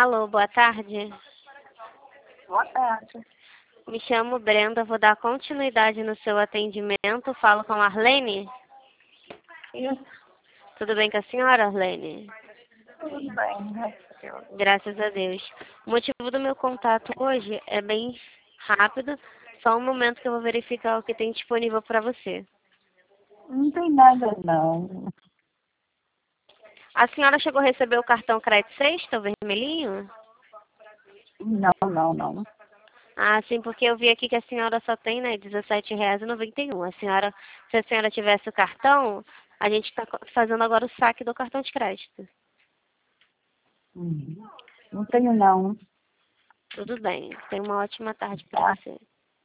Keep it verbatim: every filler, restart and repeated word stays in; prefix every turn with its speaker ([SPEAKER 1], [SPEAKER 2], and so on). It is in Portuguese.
[SPEAKER 1] Alô, boa tarde.
[SPEAKER 2] Boa tarde.
[SPEAKER 1] Me chamo Brenda, vou dar continuidade no seu atendimento. Falo com a Arlene.
[SPEAKER 2] Isso,
[SPEAKER 1] Tudo bem com a senhora, Arlene?
[SPEAKER 2] tudo bem, graças a Deus.
[SPEAKER 1] Graças a Deus. O motivo do meu contato hoje é bem rápido. Só um momento que eu vou verificar o que tem disponível para você.
[SPEAKER 2] Não tem nada, não.
[SPEAKER 1] A senhora chegou a receber o cartão crédito sexta, o vermelhinho?
[SPEAKER 2] Não, não, não.
[SPEAKER 1] Ah, sim, porque eu vi aqui que a senhora só tem, né, dezessete reais e noventa e um. A senhora, se a senhora tivesse o cartão, a gente está fazendo agora o saque do cartão de crédito.
[SPEAKER 2] Hum, Não tenho, não.
[SPEAKER 1] Tudo bem. Tenha uma ótima tarde para
[SPEAKER 2] Tá.
[SPEAKER 1] você.